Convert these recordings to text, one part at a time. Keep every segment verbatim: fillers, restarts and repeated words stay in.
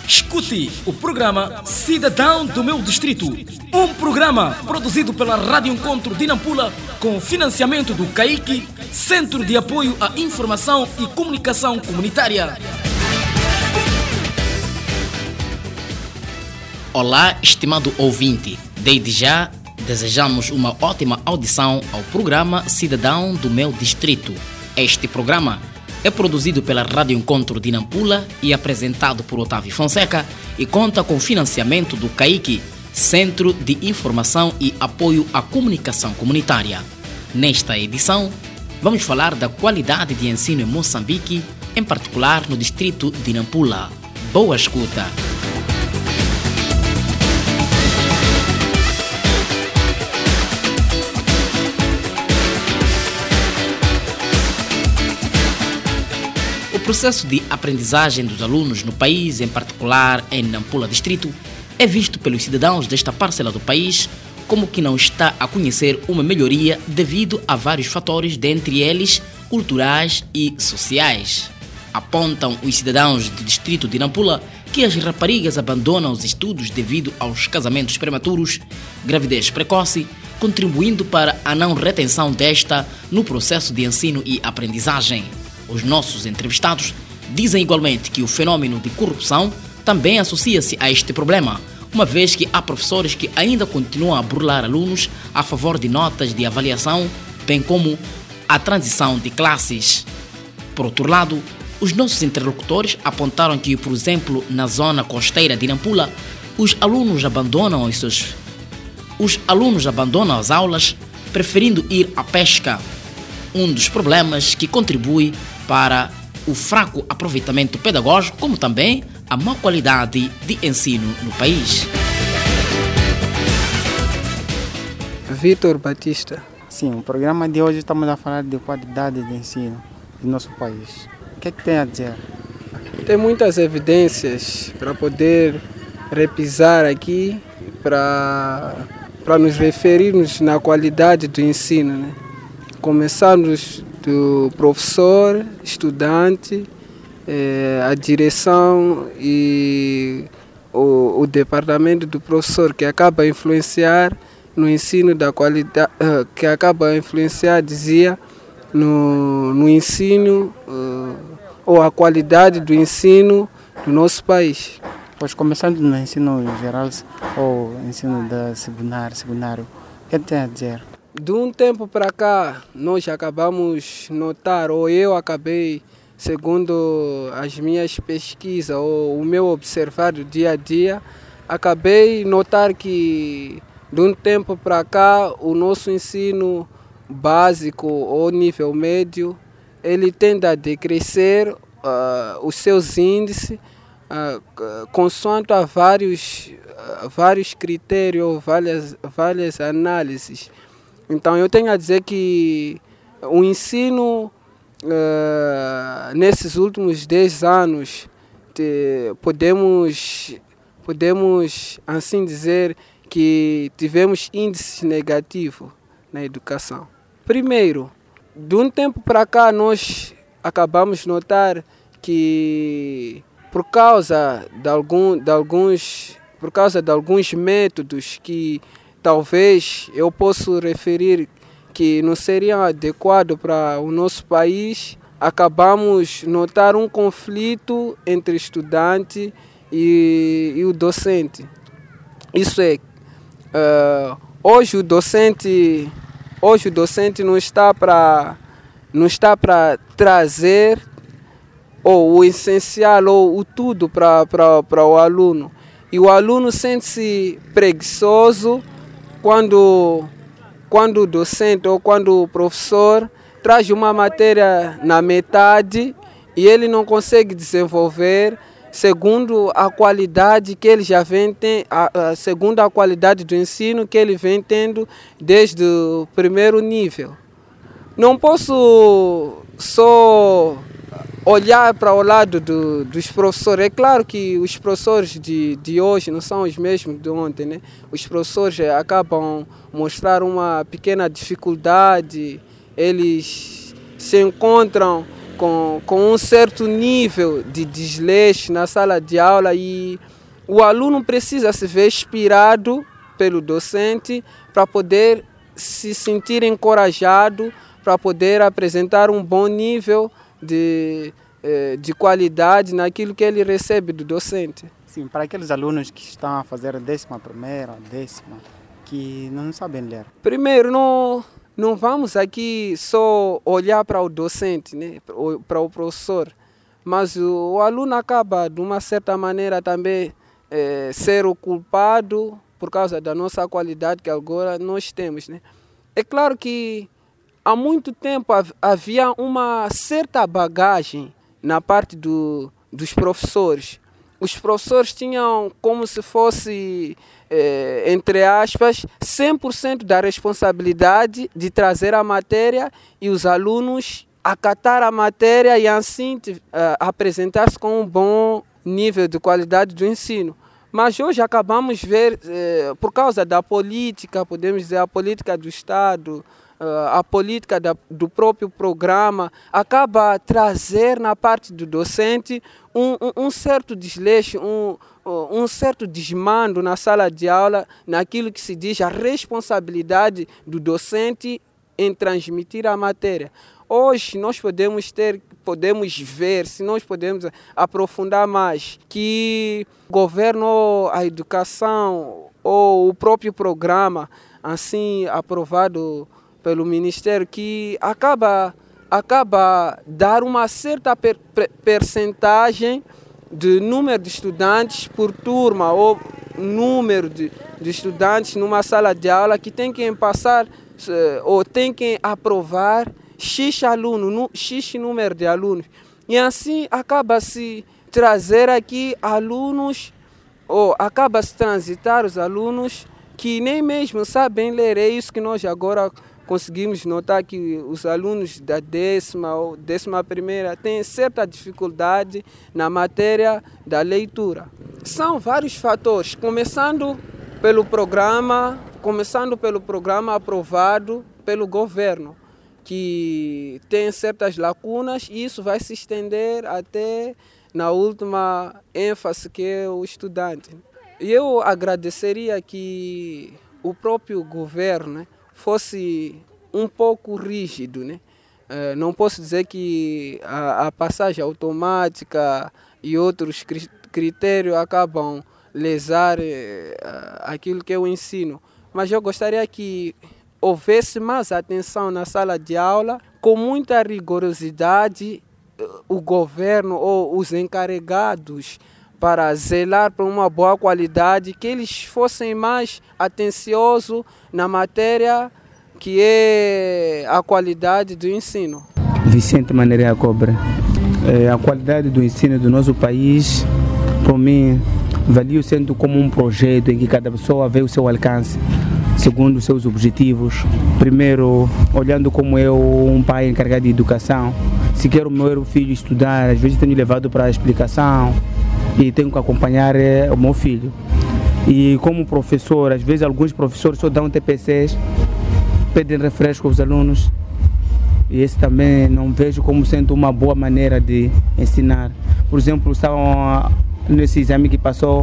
Escute o programa Cidadão do Meu Distrito, um programa produzido pela Rádio Encontro de Nampula com financiamento do C A I C, Centro de Apoio à Informação e Comunicação Comunitária. Olá, estimado ouvinte. Desde já, desejamos uma ótima audição ao programa Cidadão do Meu Distrito. Este programa é produzido pela Rádio Encontro de Nampula e apresentado por Otávio Fonseca e conta com financiamento do C A I C, Centro de Informação e Apoio à Comunicação Comunitária. Nesta edição, vamos falar da qualidade de ensino em Moçambique, em particular no distrito de Nampula. Boa escuta! O processo de aprendizagem dos alunos no país, em particular em Nampula Distrito, é visto pelos cidadãos desta parcela do país como que não está a conhecer uma melhoria devido a vários fatores, dentre eles culturais e sociais. Apontam os cidadãos do distrito de Nampula que as raparigas abandonam os estudos devido aos casamentos prematuros, gravidez precoce, contribuindo para a não retenção desta no processo de ensino e aprendizagem. Os nossos entrevistados dizem igualmente que o fenômeno de corrupção também associa-se a este problema, uma vez que há professores que ainda continuam a burlar alunos a favor de notas de avaliação, bem como a transição de classes. Por outro lado, os nossos interlocutores apontaram que, por exemplo, na zona costeira de Nampula, os alunos abandonam os seus os alunos abandonam as aulas, preferindo ir à pesca, um dos problemas que contribui para o fraco aproveitamento pedagógico, como também a má qualidade de ensino no país. Vitor Batista. Sim, o programa de hoje estamos a falar de qualidade de ensino do nosso país. O que é que tem a dizer? Tem muitas evidências para poder repisar aqui, para, para nos referirmos na qualidade do ensino, né? Começando do professor, estudante, eh, a direção e o, o departamento do professor, que acaba a influenciar no ensino da qualidade, uh, que acaba a influenciar, dizia, no, no ensino uh, ou a qualidade do ensino do nosso país. Pois, começando no ensino geral ou ensino da secundário, secundário, o que tem a dizer? De um tempo para cá, nós acabamos notar, ou eu acabei, segundo as minhas pesquisas, ou o meu observar do dia a dia, acabei notar que, de um tempo para cá, o nosso ensino básico ou nível médio, ele tende a decrescer uh, os seus índices, uh, consoante a vários, uh, vários critérios, várias, várias análises. Então, eu tenho a dizer que o ensino, uh, nesses últimos dez anos, te, podemos, podemos, assim dizer, que tivemos índices negativos na educação. Primeiro, de um tempo para cá, nós acabamos de notar que, por causa de, algum, de, alguns, por causa de alguns métodos que talvez eu possa referir que não seriam adequados para o nosso país, acabamos de notar um conflito entre o estudante e, e o docente. Isso é, uh, hoje o docente, hoje o docente não está para não está para trazer ou o essencial ou o tudo para, para, para o aluno. E o aluno sente-se preguiçoso Quando, quando o docente ou quando o professor traz uma matéria na metade e ele não consegue desenvolver segundo a qualidade que ele já vem tendo, segundo a qualidade do ensino que ele vem tendo desde o primeiro nível. Não posso só olhar para o lado do, dos professores. É claro que os professores de, de hoje não são os mesmos de ontem, né? Os professores acabam mostrar uma pequena dificuldade, eles se encontram com, com um certo nível de desleixo na sala de aula e o aluno precisa se ver inspirado pelo docente para poder se sentir encorajado, para poder apresentar um bom nível de, de qualidade naquilo que ele recebe do docente. Sim, para aqueles alunos que estão a fazer a décima primeira, décima, que não sabem ler. Primeiro, não, não vamos aqui só olhar para o docente, né, para o professor, mas o, o aluno acaba, de uma certa maneira, também é, ser o culpado por causa da nossa qualidade que agora nós temos, né? É claro que há muito tempo havia uma certa bagagem na parte do, dos professores. Os professores tinham como se fosse, eh, entre aspas, cem por cento da responsabilidade de trazer a matéria e os alunos acatar a matéria e assim uh, apresentar-se com um bom nível de qualidade do ensino. Mas hoje acabamos de ver, eh, por causa da política, podemos dizer a política do Estado, uh, a política da, do próprio programa, acaba a trazer na parte do docente um, um, um certo desleixo, um, um certo desmando na sala de aula, naquilo que se diz a responsabilidade do docente em transmitir a matéria. Hoje nós podemos ter, podemos ver, se nós podemos aprofundar mais, que o governo, a educação ou o próprio programa, assim aprovado pelo Ministério, que acaba, acaba dar uma certa per, per, percentagem de número de estudantes por turma ou número de, de estudantes numa sala de aula que tem que passar ou tem que aprovar X alunos, X número de alunos. E assim acaba-se trazer aqui alunos, ou acaba-se transitar os alunos que nem mesmo sabem ler. É isso que nós agora conseguimos notar, que os alunos da décima ou décima primeira têm certa dificuldade na matéria da leitura. São vários fatores, começando pelo programa, começando pelo programa aprovado pelo governo, que tem certas lacunas e isso vai se estender até na última ênfase que é o estudante. E eu agradeceria que o próprio governo, né, fosse um pouco rígido, né? Uh, não posso dizer que a, a passagem automática e outros critérios acabam lesar uh, aquilo que é o ensino, mas eu gostaria que houvesse mais atenção na sala de aula, com muita rigorosidade, o governo ou os encarregados para zelar por uma boa qualidade, que eles fossem mais atenciosos na matéria que é a qualidade do ensino. Vicente Maneira Cobra. É, a qualidade do ensino do nosso país, para mim, valeu sendo como um projeto em que cada pessoa vê o seu alcance, segundo os seus objetivos. Primeiro, olhando como eu, um pai encarregado de educação, se quero o meu filho estudar, às vezes tenho levado para a explicação e tenho que acompanhar o meu filho. E como professor, às vezes alguns professores só dão T P Cs, pedem refresco aos alunos, e esse também não vejo como sendo uma boa maneira de ensinar. Por exemplo, estavam nesse exame que passou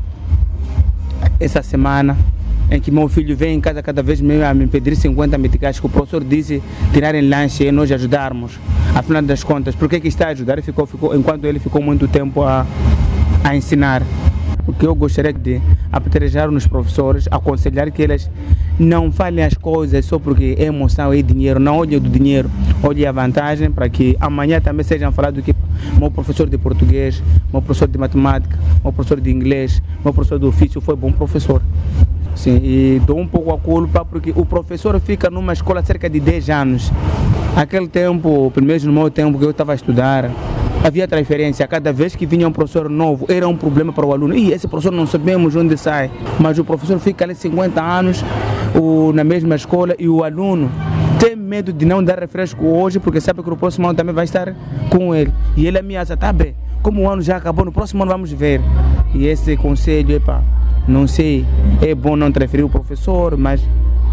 essa semana, em que meu filho vem em casa cada vez meio a me pedir cinquenta meticais, que o professor disse tirarem lanche e nós ajudarmos. Afinal das contas, por que que está a ajudar? Ficou, ficou, enquanto ele ficou muito tempo a, a ensinar. O que eu gostaria de apedrejar nos professores, aconselhar que eles não falem as coisas só porque é emoção e dinheiro, não olhem do dinheiro, olhem a vantagem, para que amanhã também sejam falados que meu professor de português, meu professor de matemática, meu professor de inglês, meu professor de ofício foi bom professor. Sim, e dou um pouco a culpa porque o professor fica numa escola há cerca de dez anos. Aquele tempo, pelo menos no meu tempo que eu estava a estudar, havia transferência. Cada vez que vinha um professor novo, era um problema para o aluno. E esse professor não sabemos onde sai. Mas o professor fica ali cinquenta anos o, na mesma escola e o aluno tem medo de não dar refresco hoje porque sabe que no próximo ano também vai estar com ele. E ele ameaça, tá bem, como o ano já acabou, no próximo ano vamos ver. E esse conselho, epa, não sei, é bom não transferir o professor, mas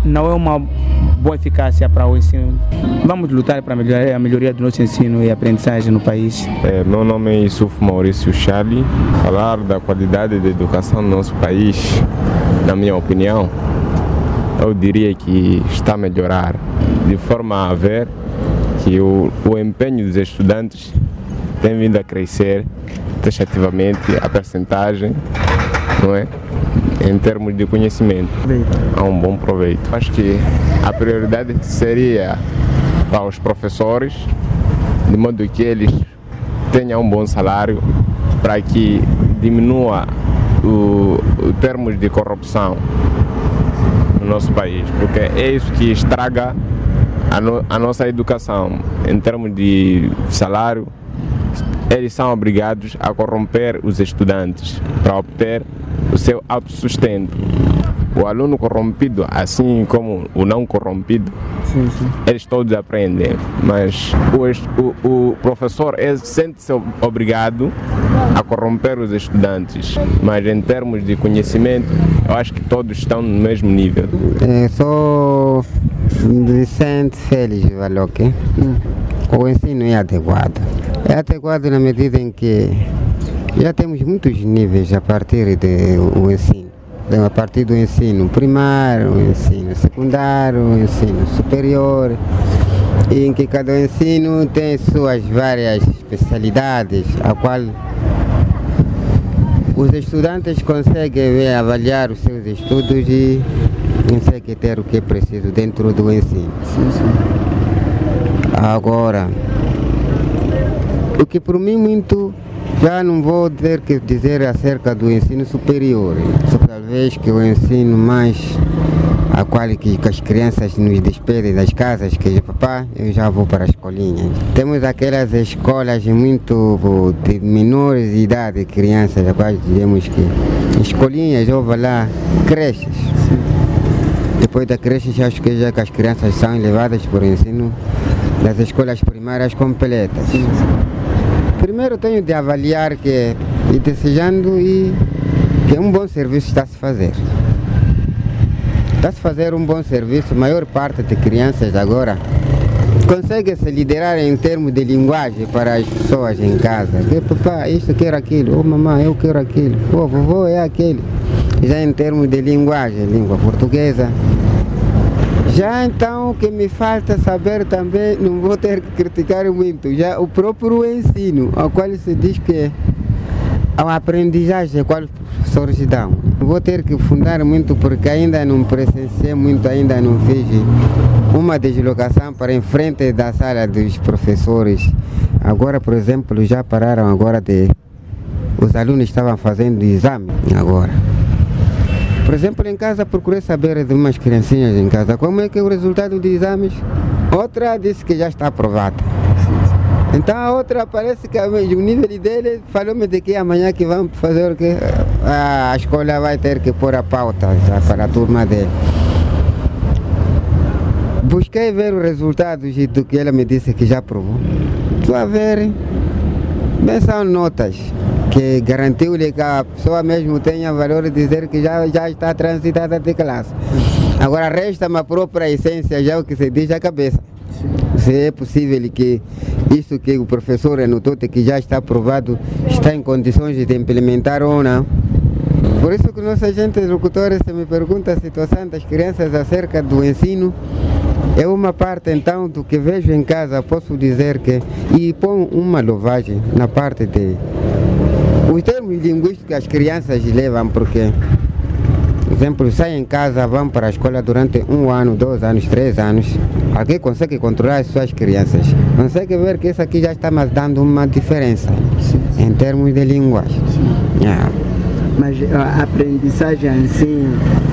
não é uma boa eficácia para o ensino. Vamos lutar para melhorar a melhoria do nosso ensino e aprendizagem no país. É, meu nome é Yusuf Maurício Chali. Falar da qualidade da educação no nosso país, na minha opinião, eu diria que está a melhorar, de forma a ver que o, o empenho dos estudantes tem vindo a crescer taxativamente, a percentagem, não é? Em termos de conhecimento, há um bom proveito. Acho que a prioridade seria para os professores, de modo que eles tenham um bom salário, para que diminua o, o termos de corrupção no nosso país, porque é isso que estraga a, no, a nossa educação. Em termos de salário, eles são obrigados a corromper os estudantes para obter o seu autossustento. O aluno corrompido, assim como o não corrompido, sim, sim. Eles todos aprendem, mas o, o, o professor sente-se obrigado a corromper os estudantes, mas em termos de conhecimento, eu acho que todos estão no mesmo nível. Eu sou Vicente Félix Valoque. Hum. O ensino é adequado. É adequado na medida em que já temos muitos níveis a partir do ensino. A partir do ensino primário, o ensino secundário, o ensino superior, em que cada ensino tem suas várias especialidades, a qual os estudantes conseguem avaliar os seus estudos e conseguem ter o que é preciso dentro do ensino. Sim, sim. Agora, o que por mim muito já não vou ter que dizer acerca do ensino superior, só talvez que o ensino mais a qual que, que as crianças nos despedem das casas, que papá, eu já vou para a escolinha. Temos aquelas escolas muito de menores de idade, crianças, a qual dizemos que escolinhas, eu vou lá, creches. Depois da creche, acho que já que as crianças são levadas por ensino das escolas primárias completas. Primeiro tenho de avaliar que, e desejando e que um bom serviço está a se fazer. Está a se fazer um bom serviço, a maior parte de crianças agora consegue se liderar em termos de linguagem para as pessoas em casa. Que papá, isto quer aquilo, oh mamãe, eu quero aquilo, oh vovô é aquele. Já em termos de linguagem, língua portuguesa. Já então o que me falta saber também, não vou ter que criticar muito, já o próprio ensino, ao qual se diz que a aprendizagem, qual os professores dão. Vou ter que fundar muito porque ainda não presenciei muito, ainda não fiz uma deslocação para em frente da sala dos professores. Agora, por exemplo, já pararam agora de... Os alunos estavam fazendo exame agora. Por exemplo, em casa procurei saber de umas criancinhas em casa como é que é o resultado de exames. Outra disse que já está aprovada. Então a outra parece que o nível dele falou-me de que amanhã que vamos fazer o que a escola vai ter que pôr a pauta já para a turma dele. Busquei ver os resultados do que ela me disse que já aprovou. Estou a ver, bem são notas que garantiu-lhe que a pessoa mesmo tenha valor de dizer que já, já está transitada de classe. Agora resta-me a própria essência, já o que se diz à cabeça. Se é possível que isso que o professor anotou que já está aprovado, está em condições de implementar ou não. Por isso que nossos agentes locutores se me pergunta a situação das crianças acerca do ensino. É uma parte então do que vejo em casa, posso dizer que, e põe uma louvagem na parte de os termos linguísticos que as crianças levam, porque, por exemplo, saem em casa, vão para a escola durante um ano, dois anos, três anos. Alguém consegue controlar as suas crianças. Consegue ver que isso aqui já está mais dando uma diferença, sim, sim, em termos de linguagem. É. Mas a aprendizagem assim,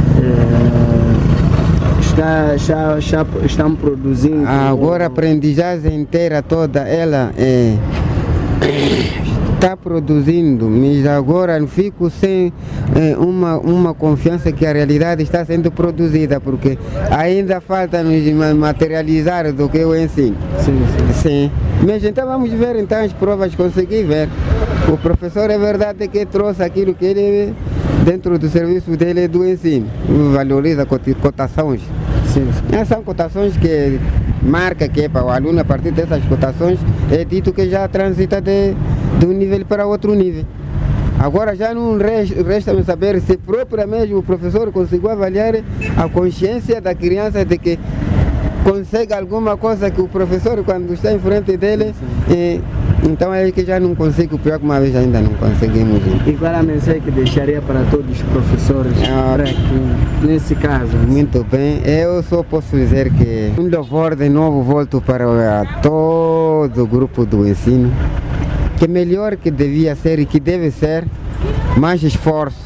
é, está, já, já estão produzindo... Agora a aprendizagem inteira toda, ela é... está produzindo, mas agora não fico sem eh, uma, uma confiança que a realidade está sendo produzida, porque ainda falta nos materializar do que eu ensino. Sim, sim. Sim. Mas então vamos ver então as provas, consegui ver. O professor é verdade que trouxe aquilo que ele, dentro do serviço dele do ensino, valoriza cotações. Sim, sim. Essas são cotações que marca que é para o aluno, a partir dessas cotações, é dito que já transita de, de um nível para outro nível. Agora já não resta-me saber se propriamente o professor conseguiu avaliar a consciência da criança de que consegue alguma coisa que o professor, quando está em frente dele, e, então é que já não consigo, pior que uma vez ainda não conseguimos. E qual a mensagem que deixaria para todos os professores, ah, para que, nesse caso? Muito bem, eu só posso dizer que um louvor de novo volto para todo o grupo do ensino, que melhor que devia ser e que deve ser mais esforço,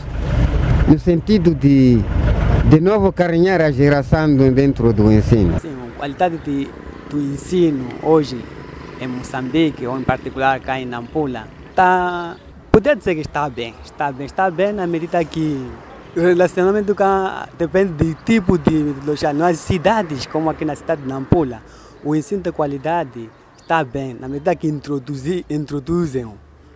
no sentido de de novo carinhar a geração dentro do ensino. Sim, a qualidade de, do ensino hoje em Moçambique, ou em particular cá em Nampula, tá, poderia dizer que está bem, está bem, está bem na medida que o relacionamento cá depende do tipo de loja. Nas cidades, como aqui na cidade de Nampula, o ensino de qualidade está bem, na medida que introduzir, introduzem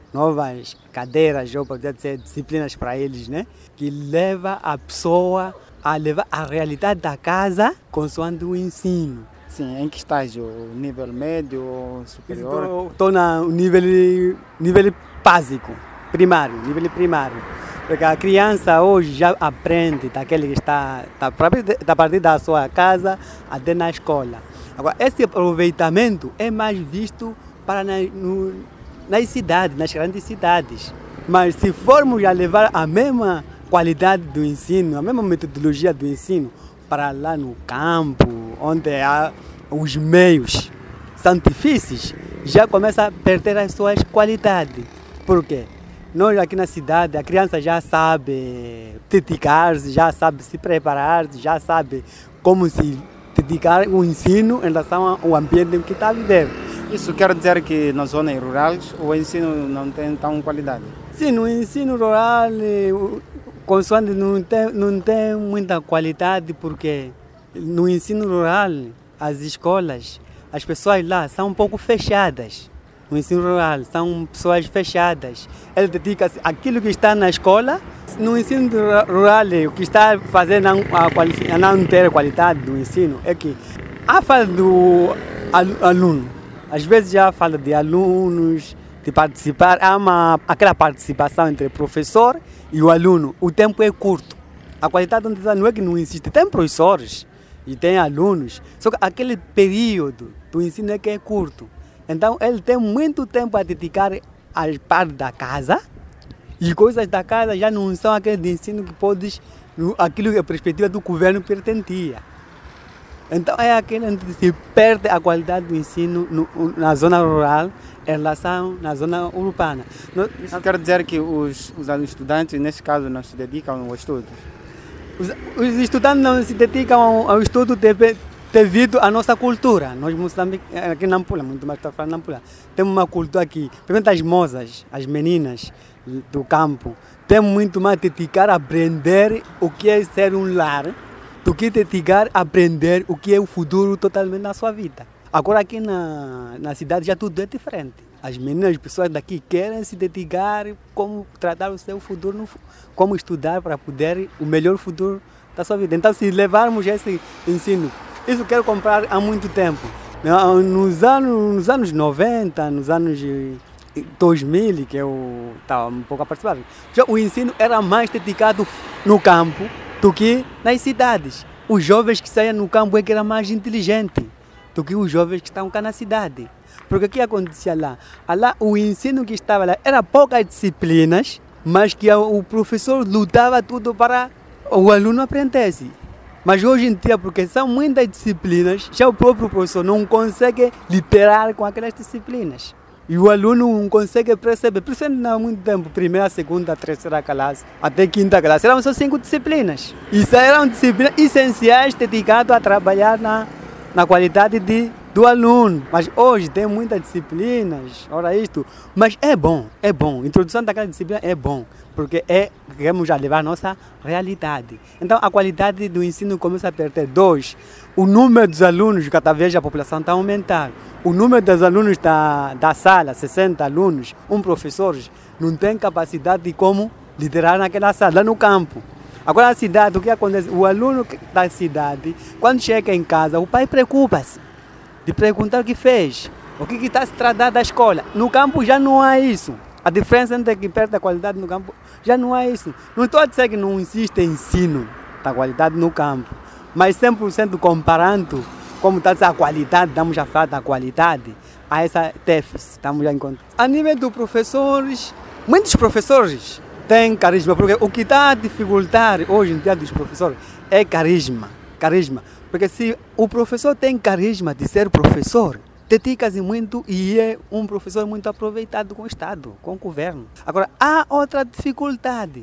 novas cadeiras, ou pode dizer disciplinas para eles, né? Que leva a pessoa a levar a realidade da casa consoante o ensino. Sim, em que estágio? Nível médio ou superior? Estou no nível, nível básico, primário, nível primário. Porque a criança hoje já aprende daquele que está, está a partir da sua casa até na escola. Agora, esse aproveitamento é mais visto para na, no, nas cidades, nas grandes cidades. Mas se formos a levar a mesma qualidade do ensino, a mesma metodologia do ensino para lá no campo, onde há os meios são difíceis, já começa a perder as suas qualidades. Por quê? Nós aqui na cidade, a criança já sabe dedicar-se, já sabe se preparar, já sabe como se dedicar o ensino em relação ao ambiente em que está a viver. Isso quer dizer que nas zonas rurais o ensino não tem tão qualidade? Sim, no ensino rural, consoante não tem, não tem muita qualidade, porque no ensino rural, as escolas, as pessoas lá são um pouco fechadas. No ensino rural, são pessoas fechadas. Ele dedica-se àquilo que está na escola. No ensino rural, o que está fazendo a, a não ter qualidade do ensino é que a falta do aluno, às vezes já fala de alunos, de participar, há uma, aquela participação entre o professor e o aluno. O tempo é curto. A qualidade não é que não existe. Tem professores e tem alunos, só que aquele período do ensino é que é curto. Então ele tem muito tempo a dedicar às partes da casa, e coisas da casa já não são aquele de ensino que podes, aquilo que a perspectiva do governo pretendia. Então é aquele onde se perde a qualidade do ensino no, na zona rural em relação na zona urbana. Isso quer dizer que os, os estudantes, nesse caso, não se dedicam ao estudo? Os, os estudantes não se dedicam ao, ao estudo deve, devido à nossa cultura. Nós, Moçambique, aqui em Nampula, muito mais para falar em Nampula, temos uma cultura aqui, principalmente as moças, as meninas do campo, temos muito mais dedicar a aprender o que é ser um lar, do que dedicar a aprender o que é o futuro totalmente na sua vida. Agora aqui na, na cidade já tudo é diferente. As meninas, as pessoas daqui querem se dedicar como tratar o seu futuro, no, como estudar para poder o melhor futuro da sua vida. Então, se levarmos esse ensino, isso eu quero comprar há muito tempo. Nos anos, nos anos noventa, nos anos dois mil, que eu estava um pouco a participar, já o ensino era mais dedicado no campo do que nas cidades. Os jovens que saíam no campo é que era mais inteligente do que os jovens que estão cá na cidade. Porque o que acontecia lá? Lá o ensino que estava lá era poucas disciplinas, mas que o professor lutava tudo para o aluno aprendesse. Mas hoje em dia, porque são muitas disciplinas, já o próprio professor não consegue liderar com aquelas disciplinas. E o aluno não consegue perceber, principalmente não há muito tempo, primeira, segunda, terceira classe, até quinta classe, eram só cinco disciplinas. Isso eram disciplinas essenciais dedicadas a trabalhar na, na qualidade de, do aluno. Mas hoje tem muitas disciplinas, ora isto, mas é bom, é bom. A introdução daquela disciplina é bom, porque é, queremos já levar a nossa realidade. Então a qualidade do ensino começa a perder. Dois, o número dos alunos, cada vez a população está a aumentar. O número dos alunos da, da sala, sessenta alunos, um professor, não tem capacidade de como liderar naquela sala, lá no campo. Agora na cidade, o que acontece? O aluno da cidade, quando chega em casa, o pai preocupa-se de perguntar o que fez, o que está se tratando da escola. No campo já não há isso. A diferença entre que perde a qualidade no campo já não há isso. Não estou a dizer que não existe ensino da qualidade no campo, mas cem por cento comparando como está a qualidade, estamos a falar da qualidade, há essa déficit, estamos a encontrar. A nível dos professores, muitos professores têm carisma, porque o que está a dificultar hoje em dia dos professores é carisma, carisma. Porque se o professor tem carisma de ser professor, dedica-se muito e é um professor muito aproveitado com o Estado, com o governo. Agora, há outra dificuldade.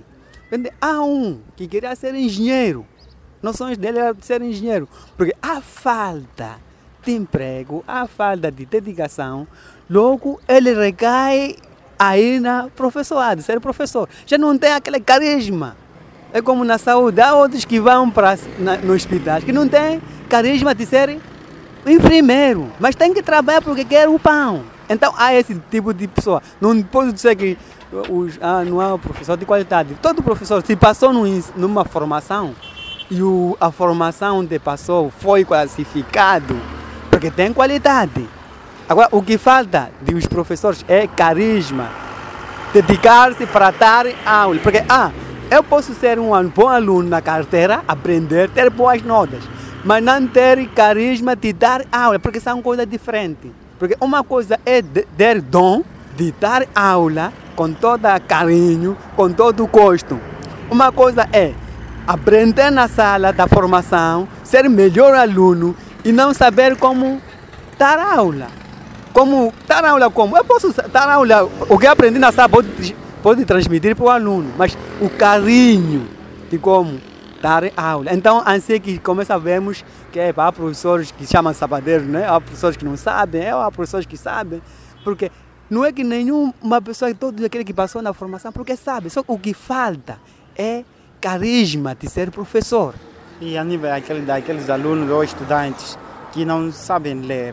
Há um que queria ser engenheiro, os sonhos dele era ser engenheiro, porque há falta de emprego, há falta de dedicação, logo ele recai aí na professorado, ser professor. Já não tem aquele carisma. É como na saúde, há outros que vão para no hospital que não têm carisma de ser enfermeiro, mas tem que trabalhar porque quer o pão. Então há esse tipo de pessoa. Não posso dizer que os, ah, não há um professor de qualidade. Todo professor, se passou num, numa formação e o, a formação que passou foi classificado, porque tem qualidade. Agora, o que falta dos professores é carisma, dedicar-se para dar aula. Porque, ah, eu posso ser um bom aluno na carteira, aprender, ter boas notas, mas não ter carisma de dar aula, porque são coisas diferentes. Porque uma coisa é ter dom de dar aula com todo carinho, com todo gosto. Uma coisa é aprender na sala da formação, ser melhor aluno e não saber como dar aula. Como dar aula como? Eu posso dar aula, o que aprendi na sala pode, pode transmitir para o aluno, mas o carinho de como dar aula. Então, assim que começa a vermos que é, há professores que chamam sapadeiros, né? Há professores que não sabem, há professores que sabem, porque não é que nenhuma pessoa, todo aquele que passou na formação, porque sabe, só o que falta é carisma de ser professor. E a nível daquele, daqueles alunos ou estudantes que não sabem ler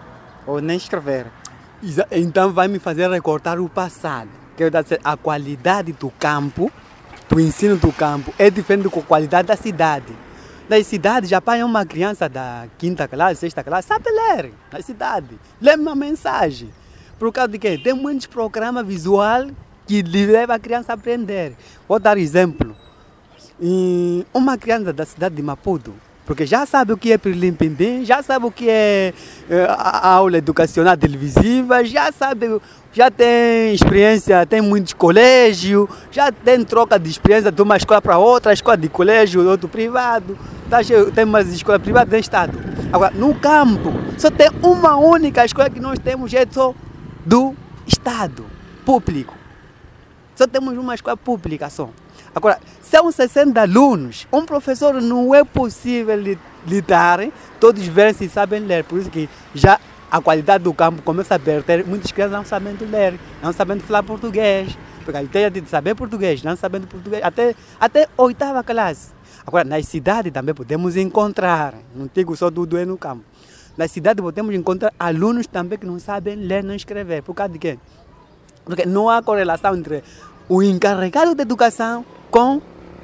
ou nem escrever. Então vai me fazer recortar o passado. Quero dizer, a qualidade do campo, do ensino do campo, é diferente da qualidade da cidade. Na cidade, já apanha uma criança da quinta classe, sexta classe, sabe ler na cidade, lê uma mensagem. Por causa de quê? Tem muitos programas visuais que levam a criança a aprender. Vou dar exemplo. E uma criança da cidade de Maputo, porque já sabe o que é Pirlim-Pimbim, já sabe o que é, é a aula educacional televisiva, já sabe, já tem experiência, tem muitos colégios, já tem troca de experiência de uma escola para outra, escola de colégio, outro privado, tá, tem umas escolas privadas do Estado. Agora, no campo, só tem uma única escola que nós temos, é só do Estado, público. Só temos uma escola pública só. Agora, são sessenta alunos, um professor não é possível lidar, todos verem se sabem ler, por isso que já a qualidade do campo começa a perder, muitas crianças não sabem ler, não sabem falar português, porque a ideia de saber português, não sabendo português, até, até oitava classe. Agora, nas cidades também podemos encontrar, não digo só tudo é no campo, nas cidades podemos encontrar alunos também que não sabem ler nem escrever, por causa de quê? Porque não há correlação entre o encarregado de educação com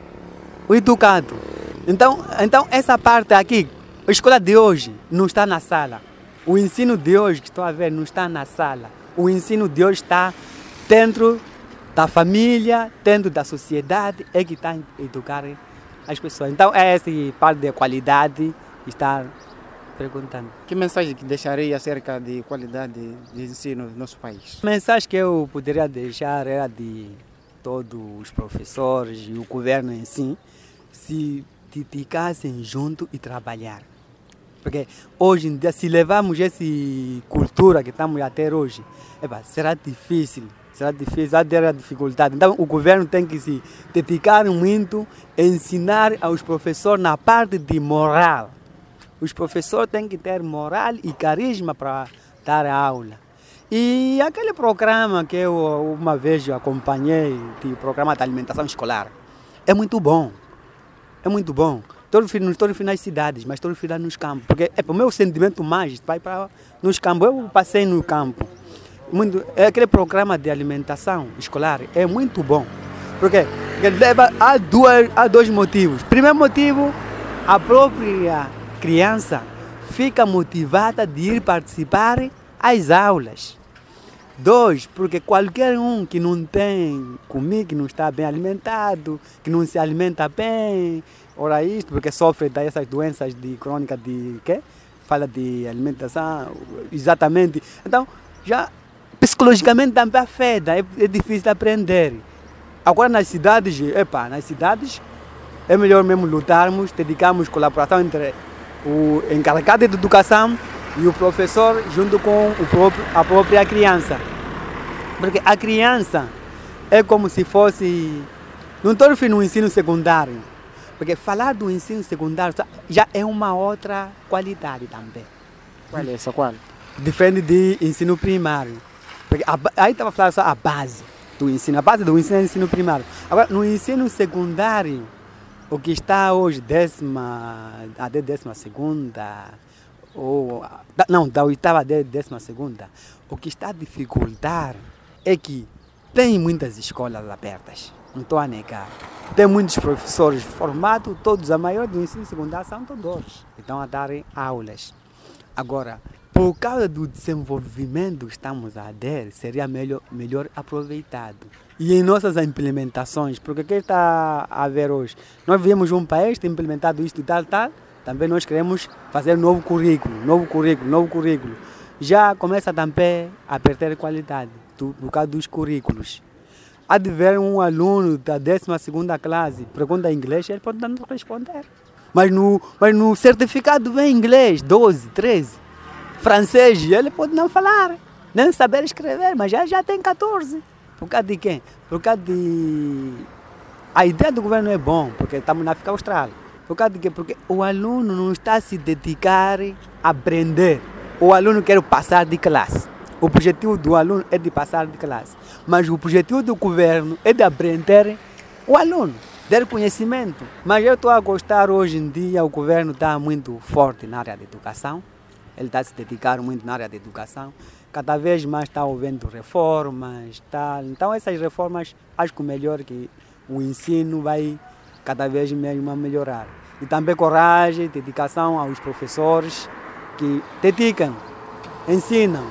o educado. Então, então essa parte aqui, a escola de hoje não está na sala. O ensino de hoje que estou a ver não está na sala. O ensino de hoje está dentro da família, dentro da sociedade, é que está a educar as pessoas. Então é essa parte de qualidade que está perguntando. Que mensagem que deixaria acerca de qualidade de ensino no nosso país? A mensagem que eu poderia deixar era de todos os professores e o governo em si se dedicassem junto e trabalhar. Porque hoje em dia, se levarmos essa cultura que estamos a ter hoje, epa, será difícil, será difícil, há ter a dificuldade. Então o governo tem que se dedicar muito a ensinar aos professores na parte de moral. Os professores têm que ter moral e carisma para dar aula. E aquele programa que eu uma vez acompanhei, o programa de alimentação escolar, é muito bom. É muito bom. Todo, não estou referindo nas cidades, mas estou referindo nos campos. Porque é o meu sentimento mais vai para nos campos. Eu passei no campo. Muito, é aquele programa de alimentação escolar é muito bom. Porque Que leva a, duas, a dois motivos. Primeiro motivo, a própria criança fica motivada de ir participar às aulas. Dois, porque qualquer um que não tem comida, que não está bem alimentado, que não se alimenta bem, ora isto, porque sofre dessas doenças de crônica de quê? Fala de alimentação, exatamente. Então, já psicologicamente também afeta, é, é difícil de aprender. Agora nas cidades, epa, nas cidades é melhor mesmo lutarmos, dedicarmos colaboração entre o encarregado de educação e o professor junto com o próprio, a própria criança. Porque a criança é como se fosse, não estou referindo no ensino secundário, porque falar do ensino secundário já é uma outra qualidade também. Qual é essa? Qual? Diferente de ensino primário. Porque a, aí estava falando só a base do ensino, a base do ensino é o ensino primário. Agora, no ensino secundário, o que está hoje, décima, até décima segunda, ou, não, da oitava até décima segunda, o que está a dificultar é que tem muitas escolas abertas, não estou a negar. Tem muitos professores formados, todos, a maioria do ensino secundário são todos, estão a dar aulas. Agora, por causa do desenvolvimento que estamos a ter, seria melhor, melhor aproveitado. E em nossas implementações, porque o que está a ver hoje? Nós vivemos um país que tem implementado isto e tal, tal, também nós queremos fazer novo currículo, novo currículo, novo currículo. Já começa também a perder qualidade do, por causa dos currículos. Há de ver um aluno da décima segunda classe, pergunta em inglês, ele pode não responder. Mas no, mas no certificado vem inglês, doze, treze. Francês, ele pode não falar, nem saber escrever, mas já, já tem catorze. Por causa de quem? Por causa de... A ideia do governo é bom, porque estamos na África Austral. Por causa de quê? Porque o aluno não está a se dedicar a aprender. O aluno quer passar de classe. O objetivo do aluno é de passar de classe. Mas o objetivo do governo é de aprender o aluno, ter conhecimento. Mas eu estou a gostar hoje em dia, o governo está muito forte na área da educação. Ele está a se dedicar muito na área da educação. Cada vez mais está havendo reformas. Tal. Então essas reformas, acho que o melhor é que o ensino vai cada vez mesmo a melhorar. E também coragem, dedicação aos professores que dedicam, ensinam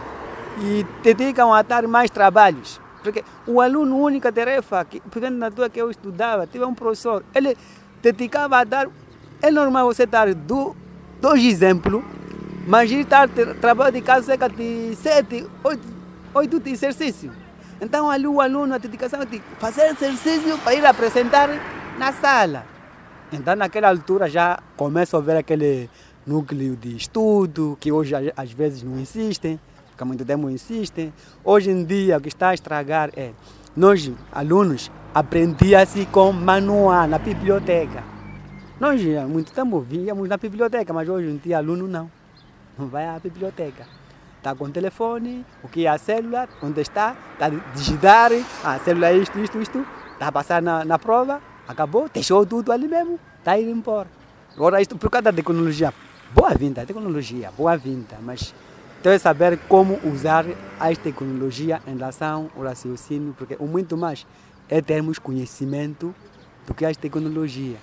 e dedicam a dar mais trabalhos. Porque o aluno, a única tarefa, que, por exemplo, na tua que eu estudava, tive um professor, ele dedicava a dar, é normal você dar do, dois exemplos, mas ele está trabalho de casa cerca de sete, oito, oito exercícios. Então ali o aluno, a dedicação é de fazer exercício para ir apresentar na sala. Então naquela altura já começa a ver aquele núcleo de estudo, que hoje às vezes não existem, porque há muito tempo não existem. Hoje em dia o que está a estragar é, nós alunos aprendíamos com manual na biblioteca. Nós há muito tempo víamos na biblioteca, mas hoje em dia aluno não. Não vai à biblioteca. Está com o telefone, o que é a célula, onde está, está a digitar, a célula é isto, isto, isto, está a passar na, na prova, acabou, deixou tudo ali mesmo, está a ir embora. Agora, isto por causa da tecnologia, boa-vinda, tecnologia, boa-vinda, mas tem que saber como usar a tecnologia em relação ao raciocínio, porque o muito mais é termos conhecimento do que a tecnologia.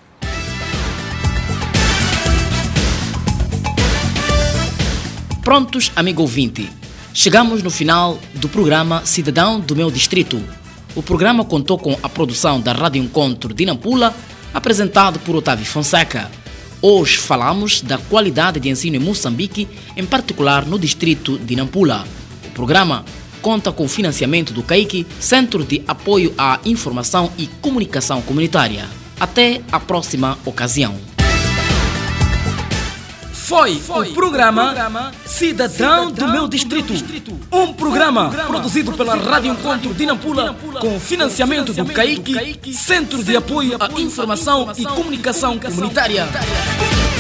Prontos, amigo ouvinte, chegamos no final do programa Cidadão do Meu Distrito. O programa contou com a produção da Rádio Encontro de Nampula, apresentado por Otávio Fonseca. Hoje falamos da qualidade de ensino em Moçambique, em particular no distrito de Nampula. O programa conta com o financiamento do CAIC, Centro de Apoio à Informação e Comunicação Comunitária. Até a próxima ocasião. Foi, Foi o programa, programa Cidadão, Cidadão do Meu Distrito. Do meu distrito. Um programa, um programa produzido pela Rádio Encontro de Nampula, com financiamento do CAIC, Centro de Apoio à Informação e Comunicação Comunitária.